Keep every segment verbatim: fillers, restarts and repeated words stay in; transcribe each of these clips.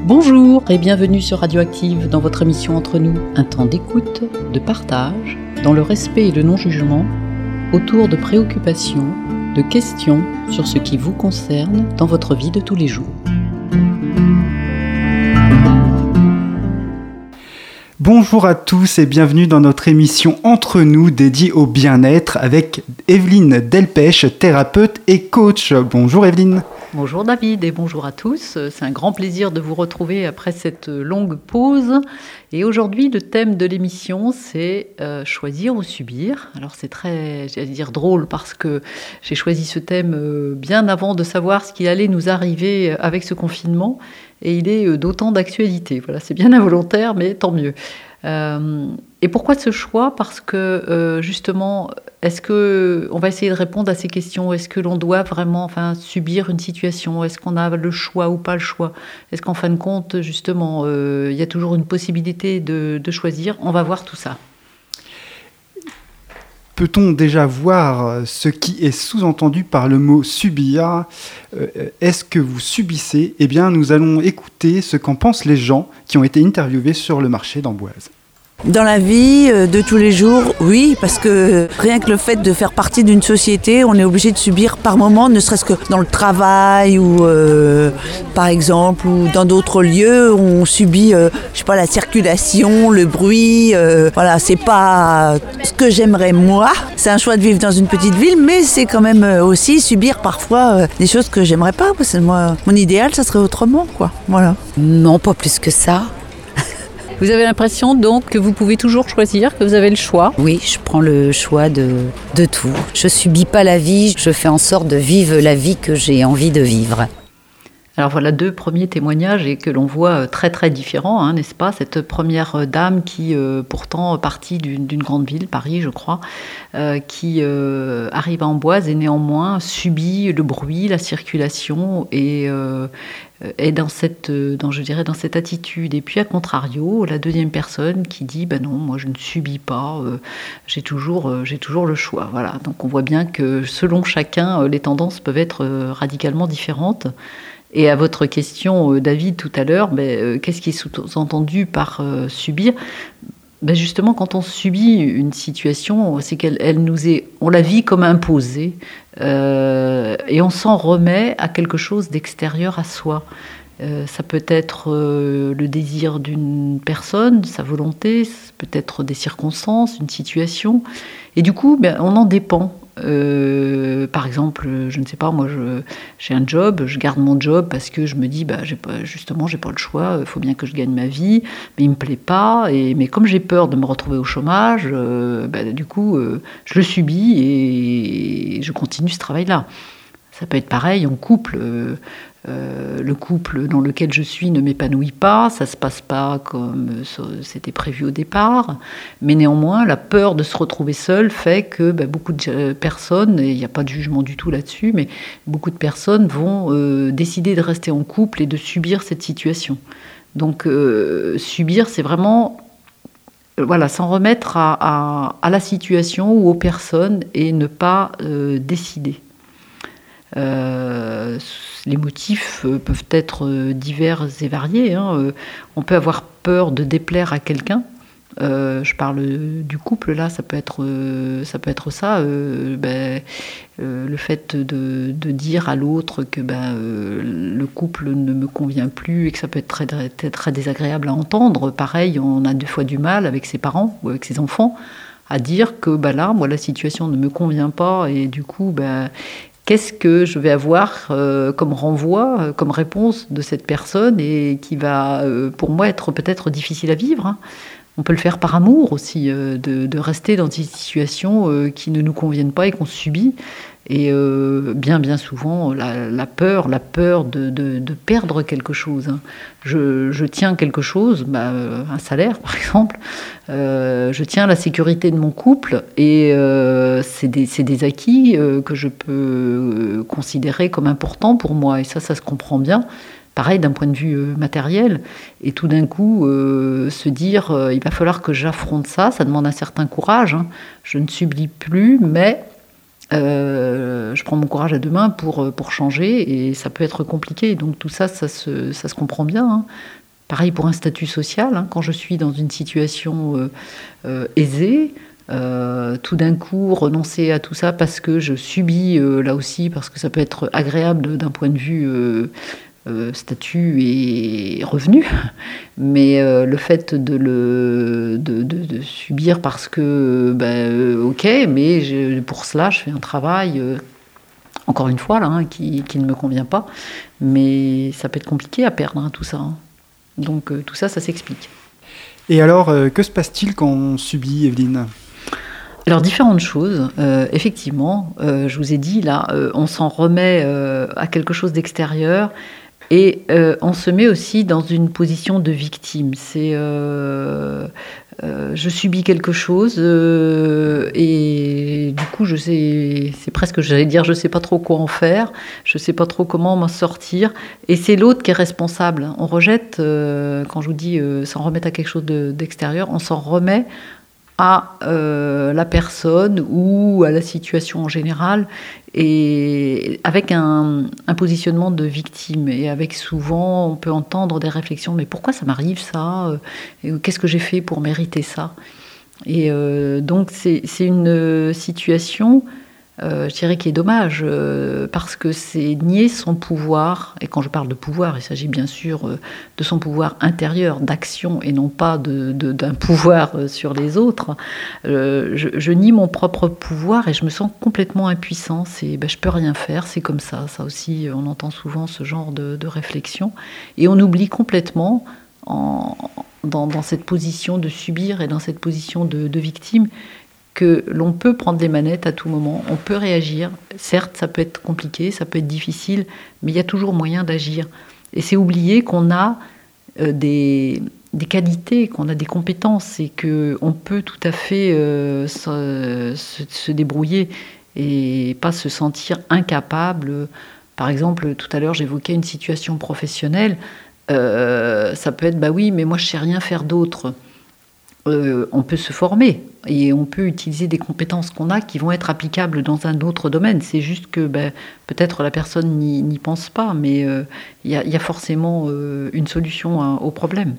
Bonjour et bienvenue sur Radioactive dans votre émission Entre nous, un temps d'écoute, de partage, dans le respect et le non-jugement, autour de préoccupations, de questions sur ce qui vous concerne dans votre vie de tous les jours. Bonjour à tous et bienvenue dans notre émission Entre nous dédiée au bien-être avec Evelyne Delpech, thérapeute et coach. Bonjour Evelyne. Bonjour David et bonjour à tous. C'est un grand plaisir de vous retrouver après cette longue pause. Et aujourd'hui, le thème de l'émission, c'est euh, choisir ou subir. Alors c'est très, j'allais dire, drôle parce que j'ai choisi ce thème euh, bien avant de savoir ce qui allait nous arriver avec ce confinement. Et il est euh, d'autant d'actualité. Voilà, c'est bien involontaire, mais tant mieux. Euh, et pourquoi ce choix ? Parce que euh, justement, est-ce que on va essayer de répondre à ces questions ? Est-ce que l'on doit vraiment, enfin, subir une situation ? Est-ce qu'on a le choix ou pas le choix ? Est-ce qu'en fin de compte, justement, euh, il y a toujours une possibilité de, de choisir ? On va voir tout ça. Peut-on déjà voir ce qui est sous-entendu par le mot « subir » ? euh, Est-ce que vous subissez ? Eh bien, nous allons écouter ce qu'en pensent les gens qui ont été interviewés sur le marché d'Amboise. Dans la vie de tous les jours, oui, parce que rien que le fait de faire partie d'une société, on est obligé de subir par moment, ne serait-ce que dans le travail ou euh, par exemple, ou dans d'autres lieux, on subit, euh, je sais pas, la circulation, le bruit. Euh, voilà, c'est pas ce que j'aimerais moi. C'est un choix de vivre dans une petite ville, mais c'est quand même aussi subir parfois euh, des choses que j'aimerais pas. Parce que moi, mon idéal, ça serait autrement, quoi. Voilà. Non, pas plus que ça. Vous avez l'impression donc que vous pouvez toujours choisir, que vous avez le choix ? Oui, je prends le choix de, de tout. Je subis pas la vie, je fais en sorte de vivre la vie que j'ai envie de vivre. Alors voilà deux premiers témoignages et que l'on voit très très différents, hein, n'est-ce pas ? Cette première dame qui euh, pourtant partie d'une, d'une grande ville, Paris je crois, euh, qui euh, arrive à Amboise et néanmoins subit le bruit, la circulation et euh, est dans cette, dans, je dirais, dans cette attitude. Et puis à contrario, la deuxième personne qui dit ben non, moi je ne subis pas, euh, j'ai toujours, euh, j'ai toujours le choix. Voilà. Donc on voit bien que selon chacun, les tendances peuvent être radicalement différentes. Et à votre question, David, tout à l'heure, ben, qu'est-ce qui est sous-entendu par euh, subir ? Ben justement, quand on subit une situation, c'est qu'elle elle nous est, on la vit comme imposée, euh, et on s'en remet à quelque chose d'extérieur à soi. Euh, ça peut être euh, le désir d'une personne, sa volonté, ça peut être des circonstances, une situation, et du coup, ben, on en dépend. Euh, par exemple, je ne sais pas, moi je, j'ai un job, je garde mon job parce que je me dis, bah, j'ai pas, justement, j'ai pas le choix, il faut bien que je gagne ma vie, mais il me plaît pas, et, mais comme j'ai peur de me retrouver au chômage, euh, bah, du coup, euh, je le subis et je continue ce travail-là. Ça peut être pareil en couple. Euh, Euh, le couple dans lequel je suis ne m'épanouit pas, ça ne se passe pas comme c'était prévu au départ, mais néanmoins la peur de se retrouver seul fait que bah, beaucoup de personnes, et il n'y a pas de jugement du tout là-dessus, mais beaucoup de personnes vont euh, décider de rester en couple et de subir cette situation. Donc euh, subir, c'est vraiment euh, voilà, s'en remettre à, à, à la situation ou aux personnes et ne pas euh, décider. Euh, les motifs euh, peuvent être euh, divers et variés. Hein. Euh, on peut avoir peur de déplaire à quelqu'un. Euh, je parle du couple là, ça peut être euh, ça peut être ça. Euh, ben, euh, le fait de, de dire à l'autre que ben, euh, le couple ne me convient plus et que ça peut être très, très, très désagréable à entendre. Pareil, on a des fois du mal avec ses parents ou avec ses enfants à dire que ben, là, moi, la situation ne me convient pas et du coup, ben qu'est-ce que je vais avoir euh, comme renvoi, euh, comme réponse de cette personne et qui va, euh, pour moi, être peut-être difficile à vivre, hein. On peut le faire par amour aussi, euh, de, de rester dans des situations euh, qui ne nous conviennent pas et qu'on subit. Et euh, bien, bien souvent, la, la peur, la peur de, de, de perdre quelque chose. Hein. Je, je tiens quelque chose, bah, un salaire par exemple, euh, je tiens la sécurité de mon couple et euh, c'est, des, c'est des acquis euh, que je peux considérer comme importants pour moi. Et ça, ça se comprend bien. Pareil d'un point de vue euh, matériel, et tout d'un coup euh, se dire euh, il va falloir que j'affronte ça, ça demande un certain courage, hein. Je ne subis plus, mais euh, je prends mon courage à deux mains pour, pour changer, et ça peut être compliqué. Donc tout ça, ça se, ça se comprend bien, hein. Pareil pour un statut social, hein, quand je suis dans une situation euh, euh, aisée, euh, tout d'un coup renoncer à tout ça parce que je subis, euh, là aussi, parce que ça peut être agréable d'un point de vue euh, euh, statut et revenu, mais euh, le fait de le de, de, de subir parce que, ben, euh, ok, mais je, pour cela je fais un travail, euh, encore une fois, là, hein, qui, qui ne me convient pas, mais ça peut être compliqué à perdre, hein, tout ça, hein. Donc euh, tout ça, ça s'explique. Et alors, euh, que se passe-t-il quand on subit, Evelyne ? Alors, différentes choses. Euh, effectivement, euh, je vous ai dit, là, euh, on s'en remet euh, à quelque chose d'extérieur, et euh, on se met aussi dans une position de victime. C'est... Euh, euh, je subis quelque chose, euh, et du coup, je sais, c'est presque, j'allais dire, je sais pas trop quoi en faire, je sais pas trop comment m'en sortir, et c'est l'autre qui est responsable. On rejette, euh, quand je vous dis euh, s'en remettre à quelque chose de, d'extérieur, on s'en remet à euh, la personne ou à la situation en général, et avec un, un positionnement de victime, et avec souvent on peut entendre des réflexions, mais pourquoi ça m'arrive ça, et qu'est-ce que j'ai fait pour mériter ça, et euh, donc c'est, c'est une situation Euh, je dirais qu'il est dommage, euh, parce que c'est nier son pouvoir, et quand je parle de pouvoir, il s'agit bien sûr euh, de son pouvoir intérieur, d'action, et non pas de, de, d'un pouvoir euh, sur les autres. Euh, je, je nie mon propre pouvoir, et je me sens complètement impuissant. C'est, ben, je peux rien faire, c'est comme ça. Ça aussi, on entend souvent ce genre de, de réflexion, et on oublie complètement, en, dans, dans cette position de subir et dans cette position de, de victime, que l'on peut prendre les manettes à tout moment, on peut réagir. Certes, ça peut être compliqué, ça peut être difficile, mais il y a toujours moyen d'agir. Et c'est oublier qu'on a euh, des, des qualités, qu'on a des compétences, et qu'on peut tout à fait euh, se, se, se débrouiller et pas se sentir incapable. Par exemple, tout à l'heure, j'évoquais une situation professionnelle. Euh, ça peut être, bah oui, mais moi, je ne sais rien faire d'autre. Euh, on peut se former et on peut utiliser des compétences qu'on a qui vont être applicables dans un autre domaine. C'est juste que ben, peut-être la personne n'y, n'y pense pas, mais il euh, y, y a forcément euh, une solution à, au problème.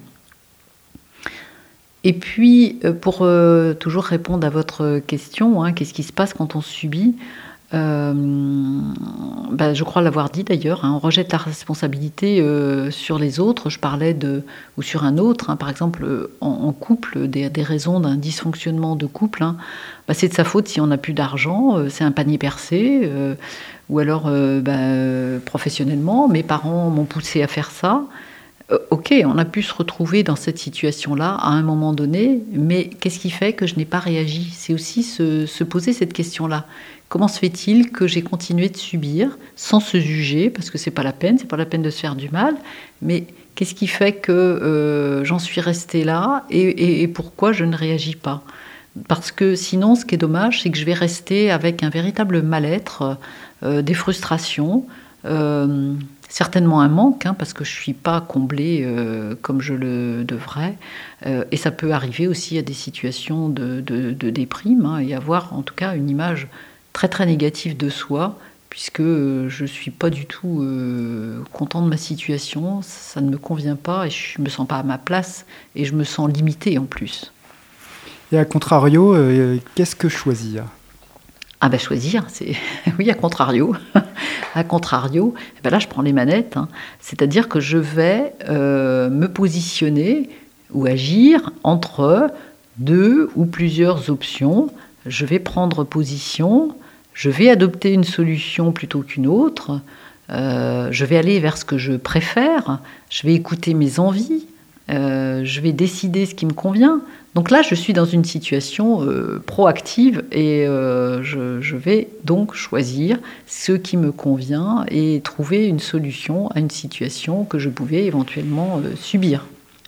Et puis, euh, pour euh, toujours répondre à votre question, hein, qu'est-ce qui se passe quand on subit ? Euh, ben, je crois l'avoir dit d'ailleurs, hein, on rejette la responsabilité euh, sur les autres. Je parlais de, ou sur un autre, hein, par exemple en, en couple, des, des raisons d'un dysfonctionnement de couple, hein, ben, c'est de sa faute si on n'a plus d'argent, euh, c'est un panier percé, euh, ou alors euh, ben, professionnellement, mes parents m'ont poussé à faire ça. Euh, ok, on a pu se retrouver dans cette situation-là à un moment donné, mais qu'est-ce qui fait que je n'ai pas réagi ? C'est aussi se, se poser cette question-là. Comment se fait-il que j'ai continué de subir sans se juger, parce que c'est pas la peine, c'est pas la peine de se faire du mal, mais qu'est-ce qui fait que euh, j'en suis restée là, et, et, et pourquoi je ne réagis pas ? Parce que sinon, ce qui est dommage, c'est que je vais rester avec un véritable mal-être, euh, des frustrations, euh, certainement un manque, hein, parce que je ne suis pas comblée euh, comme je le devrais. Euh, et ça peut arriver aussi à des situations de, de, de déprime, hein, et avoir en tout cas une image très très négative de soi, puisque euh, je ne suis pas du tout euh, content de ma situation, ça ne me convient pas, et je ne me sens pas à ma place, et je me sens limitée en plus. Et à contrario, euh, qu'est-ce que choisir ? Ah ben choisir, c'est... oui, à contrario. À contrario, ben là je prends les manettes, hein. C'est-à-dire que je vais euh, me positionner ou agir entre deux ou plusieurs options. Je vais prendre position, je vais adopter une solution plutôt qu'une autre, euh, je vais aller vers ce que je préfère, je vais écouter mes envies, euh, je vais décider ce qui me convient. Donc là, je suis dans une situation euh, proactive, et euh, je, je vais donc choisir ce qui me convient et trouver une solution à une situation que je pouvais éventuellement euh, subir.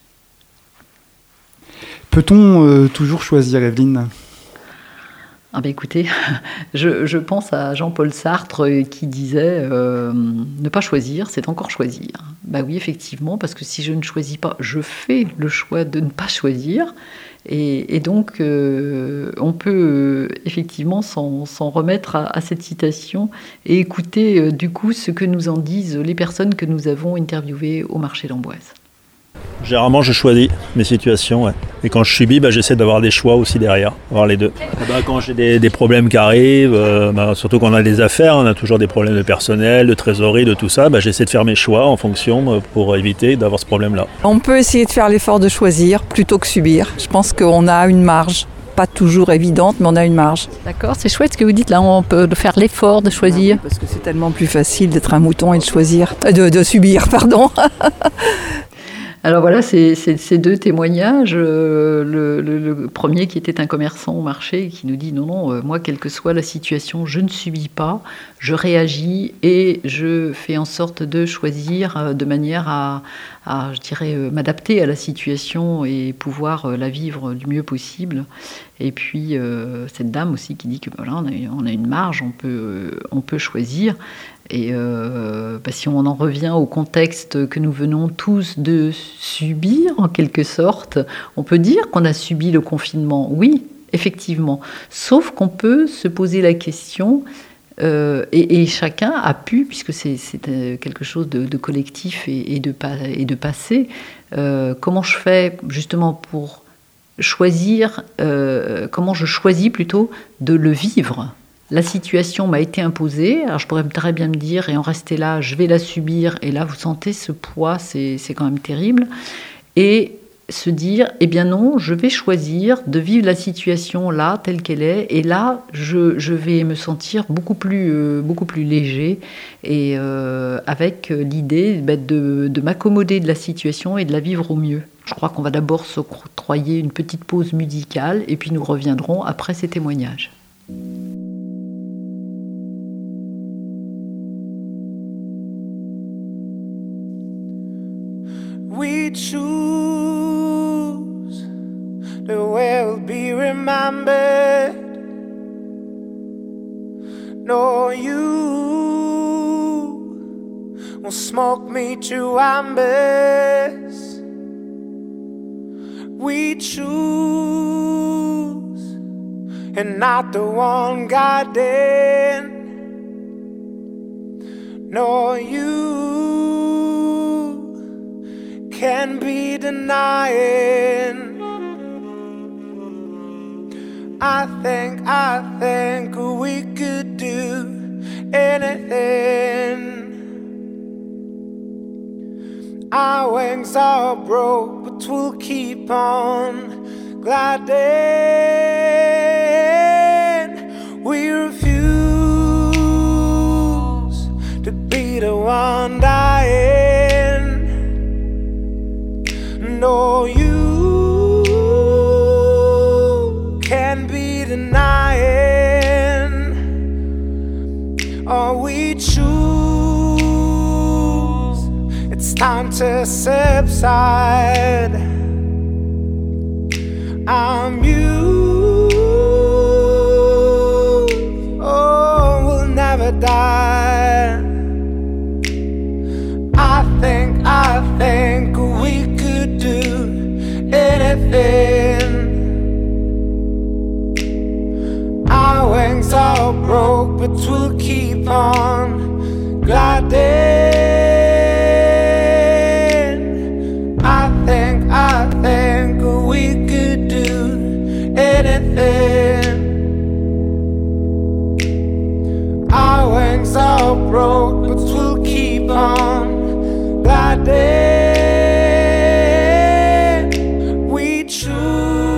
Peut-on euh, toujours choisir, Evelyne ? Ah ben écoutez, je, je pense à Jean-Paul Sartre qui disait euh, « Ne pas choisir, c'est encore choisir ». Ben oui, effectivement, parce que si je ne choisis pas, je fais le choix de ne pas choisir. Et, et donc, euh, on peut euh, effectivement s'en, s'en remettre à, à cette citation et écouter euh, du coup ce que nous en disent les personnes que nous avons interviewées au marché d'Amboise. Généralement, je choisis mes situations. Ouais. Et quand je subis, bah, j'essaie d'avoir des choix aussi derrière, avoir les deux. Et bah, quand j'ai des, des problèmes qui arrivent, euh, bah, surtout quand on a des affaires, on a toujours des problèmes de personnel, de trésorerie, de tout ça, bah, j'essaie de faire mes choix en fonction pour éviter d'avoir ce problème-là. On peut essayer de faire l'effort de choisir plutôt que subir. Je pense qu'on a une marge. Pas toujours évidente, mais on a une marge. D'accord, c'est chouette ce que vous dites là, on peut faire l'effort de choisir. Parce que c'est tellement plus facile d'être un mouton et de choisir, euh, de, de subir, pardon. Alors voilà, c'est, c'est, ces deux témoignages. Euh, le, le, le premier qui était un commerçant au marché qui nous dit non, non, euh, moi, quelle que soit la situation, je ne subis pas, je réagis et je fais en sorte de choisir euh, de manière à, à, je dirais, euh, m'adapter à la situation et pouvoir euh, la vivre du mieux possible. Et puis euh, cette dame aussi qui dit que voilà, on a, on a une marge, on peut, euh, on peut choisir. Et euh, bah, si on en revient au contexte que nous venons tous de subir, en quelque sorte, on peut dire qu'on a subi le confinement. Oui, effectivement. Sauf qu'on peut se poser la question, euh, et, et chacun a pu, puisque c'est, c'est quelque chose de, de collectif et, et, de, et de passé, euh, comment je fais justement pour choisir, euh, comment je choisis plutôt de le vivre. La situation m'a été imposée, alors je pourrais très bien me dire, et en rester là, je vais la subir, et là, vous sentez ce poids, c'est, c'est quand même terrible. Et se dire, eh bien non, je vais choisir de vivre la situation là, telle qu'elle est, et là, je, je vais me sentir beaucoup plus, euh, beaucoup plus léger, et euh, avec l'idée bah, de, de m'accommoder de la situation et de la vivre au mieux. Je crois qu'on va d'abord s'octroyer une petite pause musicale, et puis nous reviendrons après ces témoignages. We choose the way we'll be remembered. No, you won't smoke me to embers. We choose, and not the one guiding. No, you can be denying. I think, I think we could do anything. Our wings are broke, but we'll keep on gliding. We refuse to be the one dying. No, you can be denying. Or we choose, it's time to subside. I'm you, oh, we'll never die. I think, I think we could do anything. Our wings are broke, but we'll keep on gliding. I think, I think we could do anything. Our wings are broke, but we'll keep on gliding. We choose.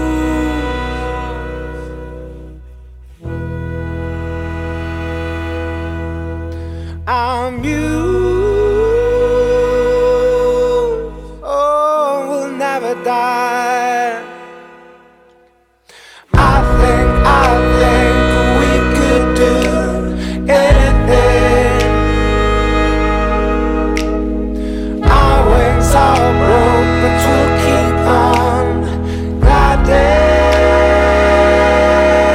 I'm you. Oh, we'll never die. I think, I think we could do anything. Our wings are broke, but we'll keep on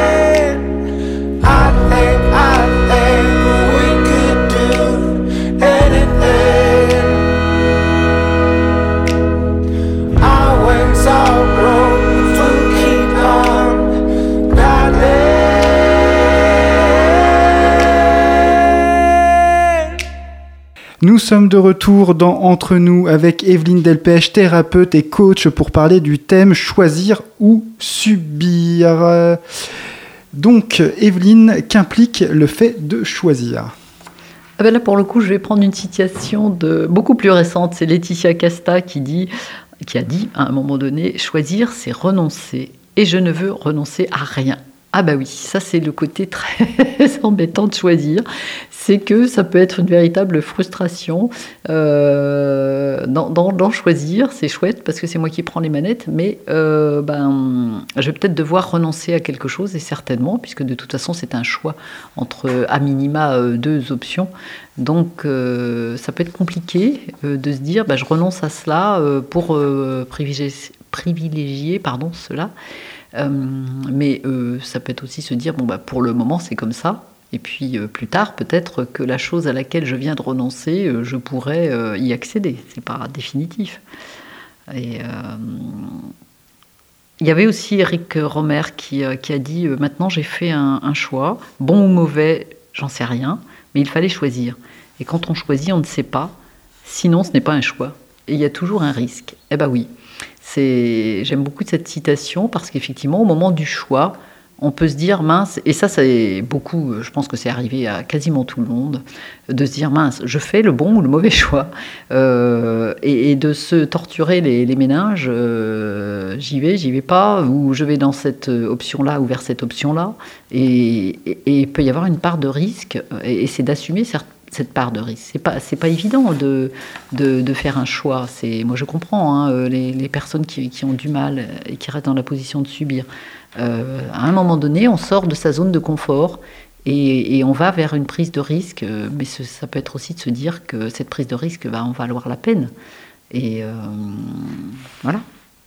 gliding. I think, I think we could do anything. Nous sommes de retour dans Entre nous avec Evelyne Delpech, thérapeute et coach, pour parler du thème choisir ou subir. Donc, Evelyne, qu'implique le fait de choisir ? Ah ben là, pour le coup, je vais prendre une citation de beaucoup plus récente. C'est Laetitia Casta qui dit, qui a dit à un moment donné, choisir, c'est renoncer, et je ne veux renoncer à rien. Ah bah oui, ça c'est le côté très embêtant de choisir, c'est que ça peut être une véritable frustration euh, d'en, d'en, d'en choisir, c'est chouette parce que c'est moi qui prends les manettes, mais euh, ben, je vais peut-être devoir renoncer à quelque chose, et certainement, puisque de toute façon c'est un choix entre à minima euh, deux options, donc euh, ça peut être compliqué euh, de se dire ben, je renonce à cela euh, pour euh, privilégier, privilégier pardon, cela. Euh, mais euh, ça peut être aussi se dire bon bah pour le moment c'est comme ça, et puis euh, plus tard peut-être que la chose à laquelle je viens de renoncer euh, je pourrais euh, y accéder, c'est pas définitif. Et euh, il y avait aussi Eric Romer qui, euh, qui a dit euh, maintenant j'ai fait un, un choix, bon ou mauvais j'en sais rien, mais il fallait choisir, et quand on choisit on ne sait pas, sinon ce n'est pas un choix et il y a toujours un risque. Eh ben oui. C'est, j'aime beaucoup cette citation parce qu'effectivement, au moment du choix, on peut se dire mince, et ça, c'est beaucoup, je pense que c'est arrivé à quasiment tout le monde, de se dire mince, je fais le bon ou le mauvais choix, euh, et, et de se torturer les, les méninges, euh, j'y vais, j'y vais pas, ou je vais dans cette option-là ou vers cette option-là, et, et, et il peut y avoir une part de risque, et, et c'est d'assumer certes, cette part de risque. C'est pas, c'est pas évident de, de, de faire un choix. C'est, moi, je comprends hein, les, les personnes qui, qui ont du mal et qui restent dans la position de subir. Euh, à un moment donné, on sort de sa zone de confort et, et on va vers une prise de risque. Mais ce, ça peut être aussi de se dire que cette prise de risque va en valoir la peine. Et euh, voilà.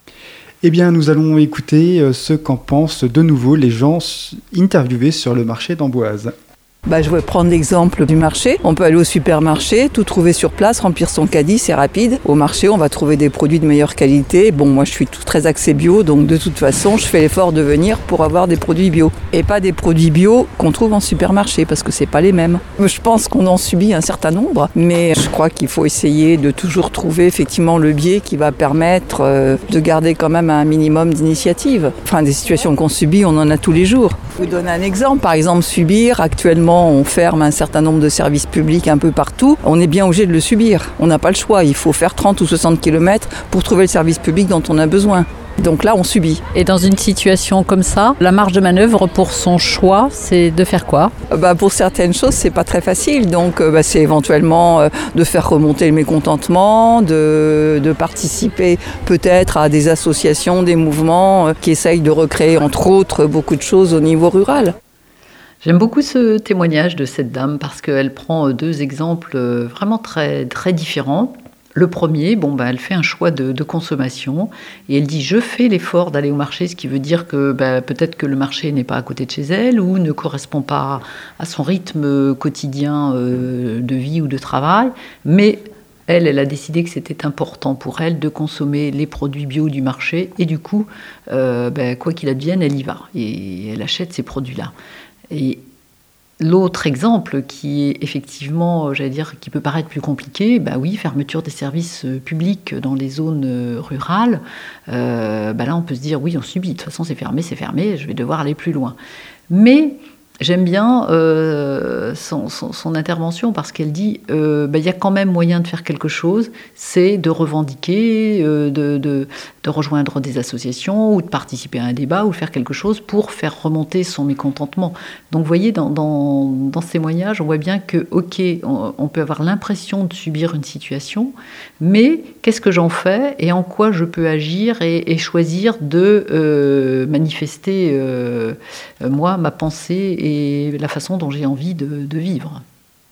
Eh bien, nous allons écouter ce qu'en pensent de nouveau les gens interviewés sur le marché d'Amboise. Bah, je vais prendre l'exemple du marché. On peut aller au supermarché, tout trouver sur place, remplir son caddie, c'est rapide. Au marché, on va trouver des produits de meilleure qualité. Bon, moi, je suis tout très axé bio, donc de toute façon, je fais l'effort de venir pour avoir des produits bio. Et pas des produits bio qu'on trouve en supermarché, parce que c'est pas les mêmes. Je pense qu'on en subit un certain nombre, mais je crois qu'il faut essayer de toujours trouver effectivement le biais qui va permettre euh, de garder quand même un minimum d'initiative. Enfin, des situations qu'on subit, on en a tous les jours. Je vous donne un exemple. Par exemple, subir, actuellement, on ferme un certain nombre de services publics un peu partout, on est bien obligé de le subir. On n'a pas le choix, il faut faire trente ou soixante kilomètres pour trouver le service public dont on a besoin. Donc là, on subit. Et dans une situation comme ça, la marge de manœuvre pour son choix, c'est de faire quoi ? Bah, pour certaines choses, c'est pas très facile. Donc, bah, c'est éventuellement euh, de faire remonter le mécontentement, de, de participer peut-être à des associations, des mouvements euh, qui essayent de recréer, entre autres, beaucoup de choses au niveau rural. J'aime beaucoup ce témoignage de cette dame parce qu'elle prend deux exemples vraiment très, très différents. Le premier, bon, bah, elle fait un choix de, de consommation et elle dit « je fais l'effort d'aller au marché », ce qui veut dire que bah, peut-être que le marché n'est pas à côté de chez elle ou ne correspond pas à son rythme quotidien euh, de vie ou de travail, mais elle, elle a décidé que c'était important pour elle de consommer les produits bio du marché et du coup, euh, bah, quoi qu'il advienne, elle y va et elle achète ces produits-là. Et l'autre exemple qui est effectivement, j'allais dire, qui peut paraître plus compliqué, bah oui, fermeture des services publics dans les zones rurales, euh, bah là on peut se dire oui, on subit, de toute façon c'est fermé, c'est fermé, je vais devoir aller plus loin. Mais j'aime bien euh, son, son, son intervention parce qu'elle dit euh, bah, y a quand même moyen de faire quelque chose, c'est de revendiquer, euh, de, de, de rejoindre des associations ou de participer à un débat ou faire quelque chose pour faire remonter son mécontentement. Donc vous voyez, dans, dans, dans ce témoignage, on voit bien que, ok, on, on peut avoir l'impression de subir une situation, mais qu'est-ce que j'en fais et en quoi je peux agir et, et choisir de euh, manifester, euh, moi, ma pensée et et la façon dont j'ai envie de, de vivre.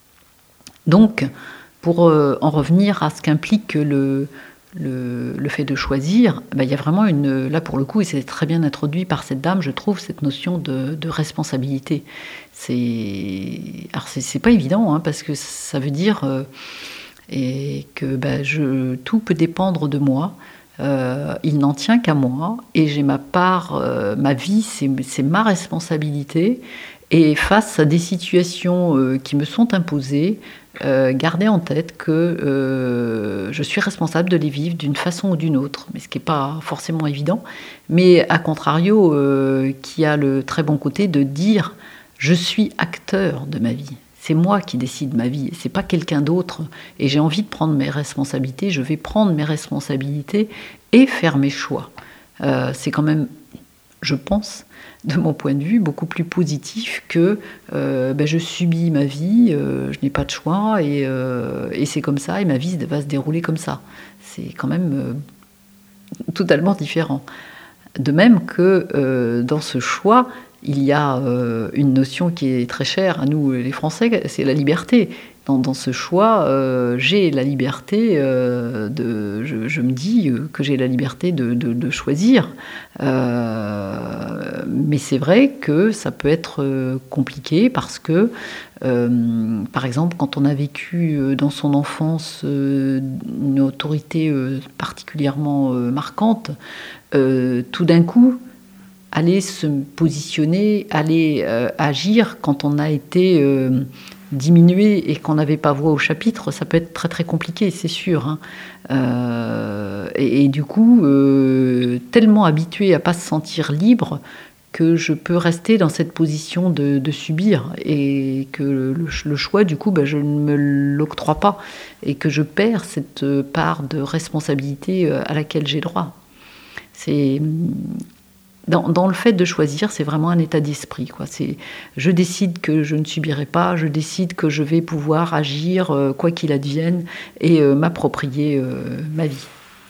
Donc, pour euh, en revenir à ce qu'implique le, le, le fait de choisir, ben, il y a vraiment une, là pour le coup, et c'est très bien introduit par cette dame, je trouve, cette notion de, de responsabilité. C'est, alors c'est, c'est pas évident, hein, parce que ça veut dire euh, et que ben, je, tout peut dépendre de moi. Euh, il n'en tient qu'à moi et j'ai ma part, euh, ma vie, c'est, c'est ma responsabilité. Et face à des situations euh, qui me sont imposées, euh, garder en tête que euh, je suis responsable de les vivre d'une façon ou d'une autre, mais ce qui n'est pas forcément évident, mais à contrario, euh, qui a le très bon côté de dire « je suis acteur de ma vie ». C'est moi qui décide ma vie, c'est pas quelqu'un d'autre. Et j'ai envie de prendre mes responsabilités, je vais prendre mes responsabilités et faire mes choix. Euh, c'est quand même, je pense, de mon point de vue, beaucoup plus positif que euh, ben je subis ma vie, euh, je n'ai pas de choix et, euh, et c'est comme ça et ma vie va se dérouler comme ça. C'est quand même euh, totalement différent. De même que euh, dans ce choix, il y a euh, une notion qui est très chère à nous les Français, c'est la liberté. Dans, dans ce choix, euh, j'ai la liberté euh, de... Je, je me dis que j'ai la liberté de, de, de choisir. Euh, mais c'est vrai que ça peut être compliqué parce que, euh, par exemple, quand on a vécu dans son enfance euh, une autorité euh, particulièrement euh, marquante, euh, tout d'un coup, aller se positionner, aller euh, agir quand on a été euh, diminué et qu'on n'avait pas voix au chapitre, ça peut être très très compliqué, c'est sûr. Hein. Euh, et, et du coup, euh, tellement habitué à pas se sentir libre que je peux rester dans cette position de, de subir et que le, le choix, du coup, ben, je ne me l'octroie pas et que je perds cette part de responsabilité à laquelle j'ai droit. C'est... Dans, dans le fait de choisir, c'est vraiment un état d'esprit, quoi. C'est, je décide que je ne subirai pas, je décide que je vais pouvoir agir euh, quoi qu'il advienne et euh, m'approprier euh, ma vie.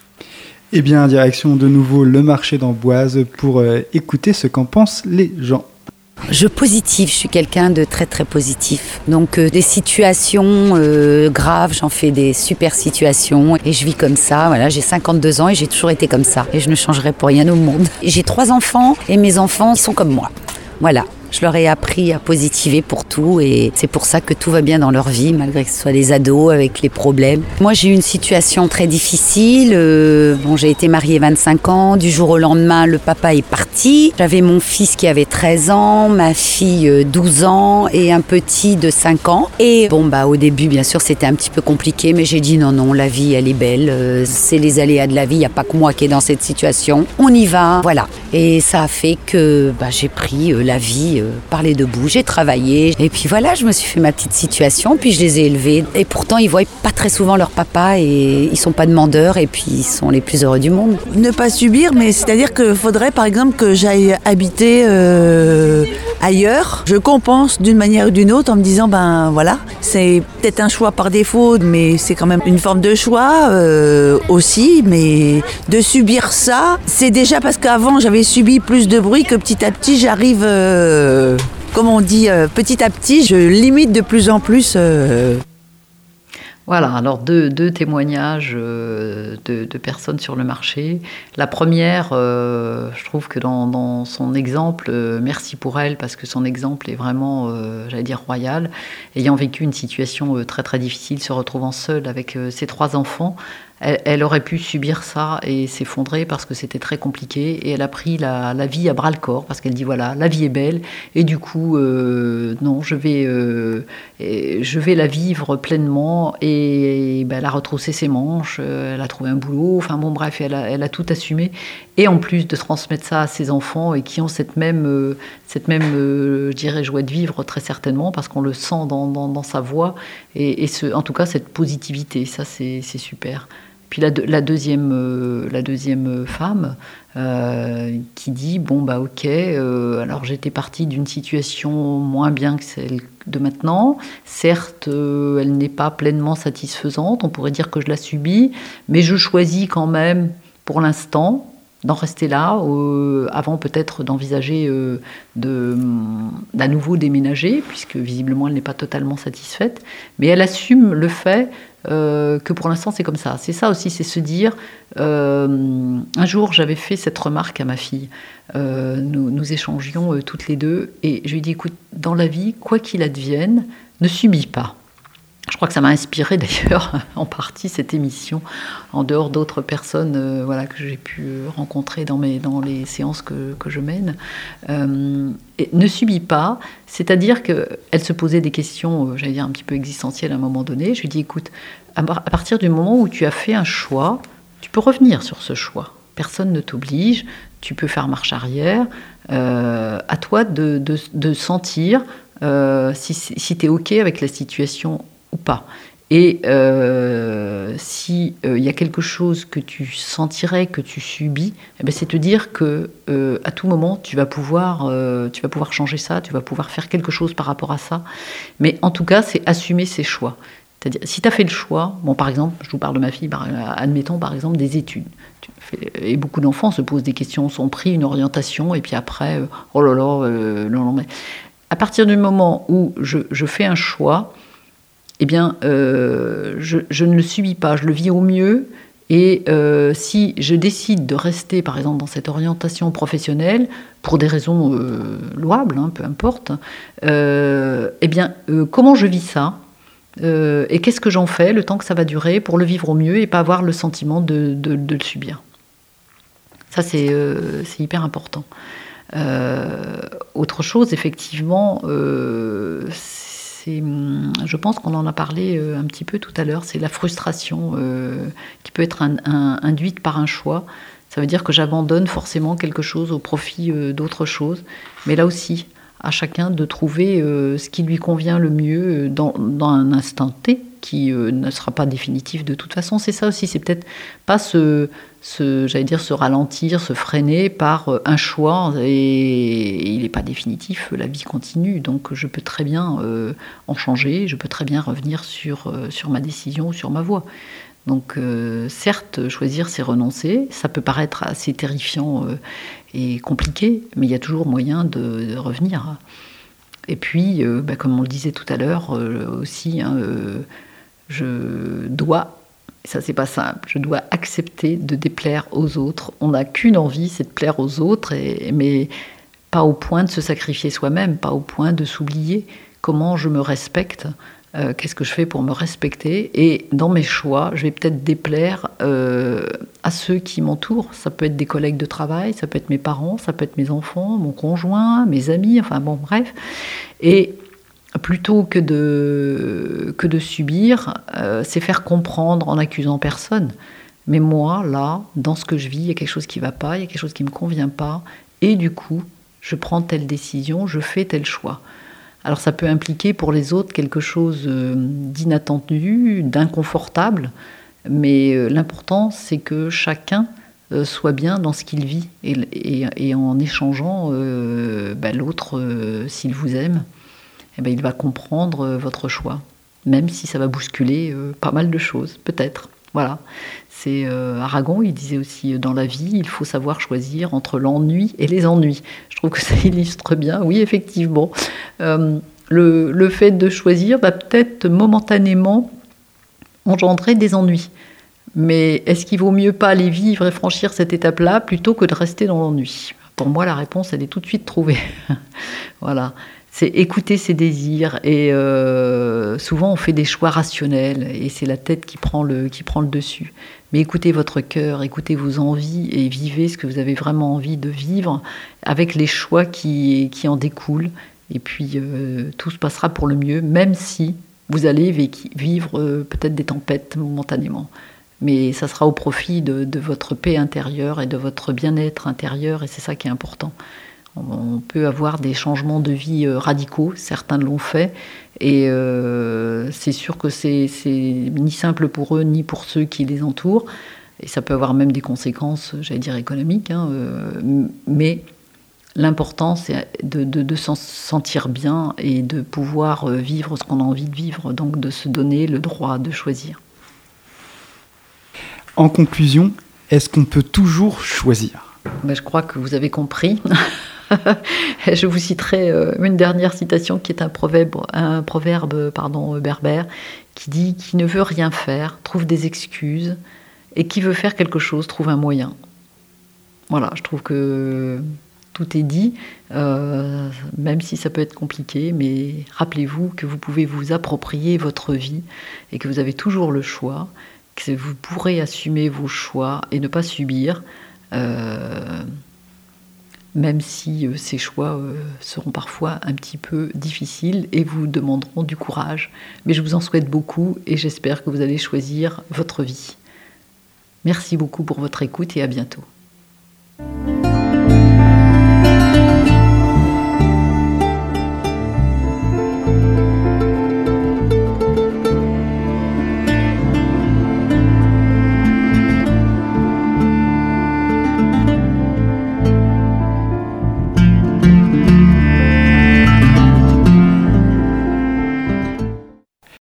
Eh bien, direction de nouveau le marché d'Amboise pour euh, écouter ce qu'en pensent les gens. Je positive, je suis quelqu'un de très très positif. Donc euh, des situations euh, graves, j'en fais des super situations et je vis comme ça. Voilà, j'ai cinquante-deux ans et j'ai toujours été comme ça et je ne changerai pour rien au monde. Et j'ai trois enfants et mes enfants sont comme moi. Voilà. Je leur ai appris à positiver pour tout et c'est pour ça que tout va bien dans leur vie, malgré que ce soit les ados avec les problèmes. Moi, j'ai eu une situation très difficile. Euh, bon, j'ai été mariée vingt-cinq ans. Du jour au lendemain, le papa est parti. J'avais mon fils qui avait treize ans, ma fille douze ans et un petit de cinq ans. Et bon, bah, au début, bien sûr, c'était un petit peu compliqué, mais j'ai dit non, non, la vie, elle est belle. Euh, c'est les aléas de la vie. Il n'y a pas que moi qui est dans cette situation. On y va, voilà. Et ça a fait que bah, j'ai pris euh, la vie par les deux bouts, j'ai travaillé et puis voilà, je me suis fait ma petite situation, puis je les ai élevés et pourtant ils voient pas très souvent leur papa et ils sont pas demandeurs et puis ils sont les plus heureux du monde. Ne pas subir, mais c'est-à-dire qu'il faudrait par exemple que j'aille habiter euh, ailleurs. Je compense d'une manière ou d'une autre en me disant ben voilà, c'est peut-être un choix par défaut, mais c'est quand même une forme de choix euh, aussi, mais de subir ça, c'est déjà parce qu'avant j'avais subi plus de bruit que petit à petit j'arrive euh, Euh, comme on dit, euh, petit à petit, je limite de plus en plus. Euh... Voilà, alors deux, deux témoignages euh, de, de personnes sur le marché. La première, euh, je trouve que dans, dans son exemple, euh, merci pour elle, parce que son exemple est vraiment, euh, j'allais dire, royal. Ayant vécu une situation euh, très très difficile, se retrouvant seule avec euh, ses trois enfants, Elle, elle aurait pu subir ça et s'effondrer parce que c'était très compliqué. Et elle a pris la, la vie à bras-le-corps parce qu'elle dit voilà, la vie est belle. Et du coup, euh, non, je vais, euh, je vais la vivre pleinement. Et, et ben, elle a retroussé ses manches, elle a trouvé un boulot. Enfin bon, bref, elle a, elle a tout assumé. Et en plus de transmettre ça à ses enfants et qui ont cette même, euh, cette même euh, je dirais, joie de vivre très certainement parce qu'on le sent dans, dans, dans sa voix. Et, et ce, en tout cas, cette positivité, ça c'est, c'est super. Puis la, la, deuxième, euh, la deuxième femme euh, qui dit bon bah ok, euh, alors j'étais partie d'une situation moins bien que celle de maintenant. Certes, euh, elle n'est pas pleinement satisfaisante. On pourrait dire que je la subis, mais je choisis quand même pour l'instant d'en rester là, euh, avant peut-être d'envisager euh, de, d'à nouveau déménager, puisque visiblement elle n'est pas totalement satisfaite. Mais elle assume le fait euh, que pour l'instant c'est comme ça. C'est ça aussi, c'est se dire... Euh, un jour j'avais fait cette remarque à ma fille. Euh, nous, nous échangions euh, toutes les deux, et je lui ai dit, écoute, dans la vie, quoi qu'il advienne, ne subis pas. Je crois que ça m'a inspiré d'ailleurs en partie cette émission, en dehors d'autres personnes euh, voilà, que j'ai pu rencontrer dans, mes, dans les séances que, que je mène. Euh, et ne subis pas, c'est-à-dire qu'elle se posait des questions, euh, j'allais dire un petit peu existentielles à un moment donné. Je lui dis, écoute, à, à partir du moment où tu as fait un choix, tu peux revenir sur ce choix. Personne ne t'oblige, tu peux faire marche arrière. Euh, à toi de, de, de sentir euh, si, si tu es OK avec la situation ou pas. Et euh, si il euh, y a quelque chose que tu sentirais que tu subis, eh bien, c'est te dire que euh, à tout moment tu vas pouvoir euh, tu vas pouvoir changer ça, tu vas pouvoir faire quelque chose par rapport à ça. Mais en tout cas, c'est assumer ses choix. C'est-à-dire, si tu as fait le choix, bon, par exemple, je vous parle de ma fille, par, admettons par exemple des études. Et beaucoup d'enfants se posent des questions, sont pris une orientation, et puis après, euh, oh là là, euh, non, non, mais à partir du moment où je, je fais un choix, eh bien, euh, je, je ne le subis pas, je le vis au mieux. Et euh, si je décide de rester, par exemple, dans cette orientation professionnelle, pour des raisons euh, louables, hein, peu importe, euh, eh bien, euh, comment je vis ça euh, et qu'est-ce que j'en fais le temps que ça va durer pour le vivre au mieux et pas avoir le sentiment de, de, de le subir. Ça, c'est, euh, c'est hyper important. Euh, autre chose, effectivement, euh, c'est, je pense qu'on en a parlé un petit peu tout à l'heure, c'est la frustration euh, qui peut être un, un, induite par un choix. Ça veut dire que j'abandonne forcément quelque chose au profit euh, d'autre chose. Mais là aussi, à chacun de trouver euh, ce qui lui convient le mieux dans, dans un instant T, qui euh, ne sera pas définitif de toute façon. C'est ça aussi, c'est peut-être pas se, se, j'allais dire, se ralentir, se freiner par euh, un choix, et il n'est pas définitif, la vie continue, donc je peux très bien euh, en changer, je peux très bien revenir sur, euh, sur ma décision ou sur ma voie. Donc euh, certes, choisir c'est renoncer, ça peut paraître assez terrifiant euh, et compliqué, mais il y a toujours moyen de, de revenir. Et puis, euh, bah, comme on le disait tout à l'heure euh, aussi, hein, euh, je dois, ça c'est pas simple, je dois accepter de déplaire aux autres. On n'a qu'une envie, c'est de plaire aux autres, et, mais pas au point de se sacrifier soi-même, pas au point de s'oublier. Comment je me respecte, euh, qu'est-ce que je fais pour me respecter, et dans mes choix, je vais peut-être déplaire euh, à ceux qui m'entourent. Ça peut être des collègues de travail, ça peut être mes parents, ça peut être mes enfants, mon conjoint, mes amis, enfin bon, bref. Et plutôt que de, que de subir, euh, c'est faire comprendre en accusant personne. Mais moi, là, dans ce que je vis, il y a quelque chose qui ne va pas, il y a quelque chose qui ne me convient pas, et du coup, je prends telle décision, je fais tel choix. Alors ça peut impliquer pour les autres quelque chose d'inattendu, d'inconfortable, mais l'important c'est que chacun soit bien dans ce qu'il vit, et, et, et en échangeant, euh, bah, l'autre, euh, s'il vous aime, eh ben, il va comprendre votre choix, même si ça va bousculer euh, pas mal de choses, peut-être. Voilà. C'est euh, Aragon, il disait aussi, dans la vie, il faut savoir choisir entre l'ennui et les ennuis. Je trouve que ça illustre bien, oui, effectivement. Euh, le, le fait de choisir va peut-être momentanément engendrer des ennuis. Mais est-ce qu'il vaut mieux pas aller vivre et franchir cette étape-là plutôt que de rester dans l'ennui ? Pour moi, la réponse, elle est tout de suite trouvée. Voilà. C'est écouter ses désirs, et euh, souvent on fait des choix rationnels et c'est la tête qui prend le, qui prend le dessus. Mais écoutez votre cœur, écoutez vos envies et vivez ce que vous avez vraiment envie de vivre avec les choix qui, qui en découlent. Et puis euh, tout se passera pour le mieux, même si vous allez vivre euh, peut-être des tempêtes momentanément. Mais ça sera au profit de, de votre paix intérieure et de votre bien-être intérieur, et c'est ça qui est important. On peut avoir des changements de vie radicaux, certains l'ont fait, et euh, c'est sûr que c'est, c'est ni simple pour eux ni pour ceux qui les entourent, et ça peut avoir même des conséquences, j'allais dire économiques, hein, euh, mais l'important c'est de, de, de s'en sentir bien et de pouvoir vivre ce qu'on a envie de vivre, donc de se donner le droit de choisir. En conclusion, est-ce qu'on peut toujours choisir ? Ben, je crois que vous avez compris. Je vous citerai une dernière citation qui est un proverbe, un proverbe pardon, berbère qui dit « Qui ne veut rien faire trouve des excuses, et qui veut faire quelque chose trouve un moyen ». Voilà, je trouve que tout est dit, euh, même si ça peut être compliqué, mais rappelez-vous que vous pouvez vous approprier votre vie et que vous avez toujours le choix, que vous pourrez assumer vos choix et ne pas subir, euh, même si euh, ces choix euh, seront parfois un petit peu difficiles et vous demanderont du courage. Mais je vous en souhaite beaucoup et j'espère que vous allez choisir votre vie. Merci beaucoup pour votre écoute et à bientôt.